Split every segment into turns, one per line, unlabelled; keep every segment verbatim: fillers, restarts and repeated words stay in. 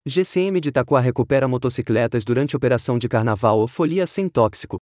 G C M de Itaquá recupera motocicletas durante operação de carnaval Folia Sem Tóxico.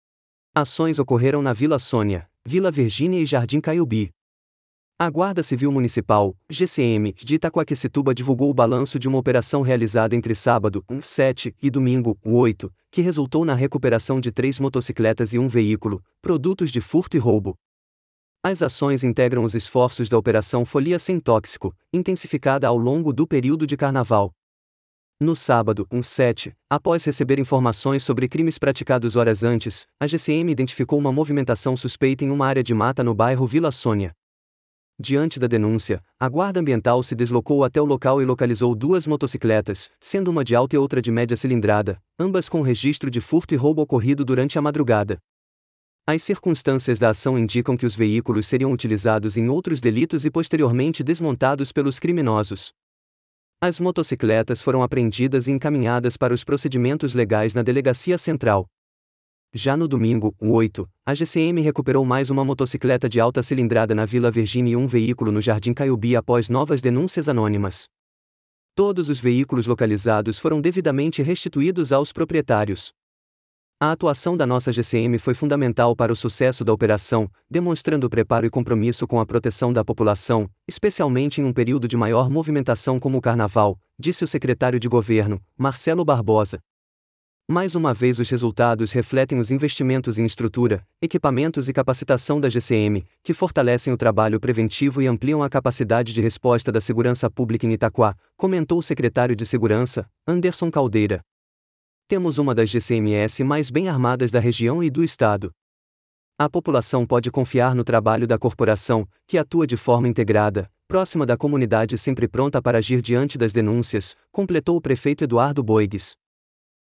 Ações ocorreram na Vila Sônia, Vila Virgínia e Jardim Caiubi. A Guarda Civil Municipal, G C M, de Itaquaquecetuba divulgou o balanço de uma operação realizada entre sábado, sete, e domingo, oito, que resultou na recuperação de três motocicletas e um veículo, produtos de furto e roubo. As ações integram os esforços da Operação Folia Sem Tóxico, intensificada ao longo do período de carnaval. No sábado, sete, após receber informações sobre crimes praticados horas antes, a G C M identificou uma movimentação suspeita em uma área de mata no bairro Vila Sônia. Diante da denúncia, a Guarda Ambiental se deslocou até o local e localizou duas motocicletas, sendo uma de alta e outra de média cilindrada, ambas com registro de furto e roubo ocorrido durante a madrugada. As circunstâncias da ação indicam que os veículos seriam utilizados em outros delitos e posteriormente desmontados pelos criminosos. As motocicletas foram apreendidas e encaminhadas para os procedimentos legais na Delegacia Central. Já no domingo, oito, a G C M recuperou mais uma motocicleta de alta cilindrada na Vila Virgínia e um veículo no Jardim Caiubi após novas denúncias anônimas. Todos os veículos localizados foram devidamente restituídos aos proprietários. A atuação da nossa G C M foi fundamental para o sucesso da operação, demonstrando preparo e compromisso com a proteção da população, especialmente em um período de maior movimentação como o Carnaval, disse o secretário de Governo, Marcelo Barbosa. Mais uma vez os resultados refletem os investimentos em estrutura, equipamentos e capacitação da G C M, que fortalecem o trabalho preventivo e ampliam a capacidade de resposta da segurança pública em Itaquá, comentou o secretário de Segurança, Anderson Caldeira. Temos uma das G C M S mais bem armadas da região e do estado. A população pode confiar no trabalho da corporação, que atua de forma integrada, próxima da comunidade e sempre pronta para agir diante das denúncias, completou o prefeito Eduardo Boigues.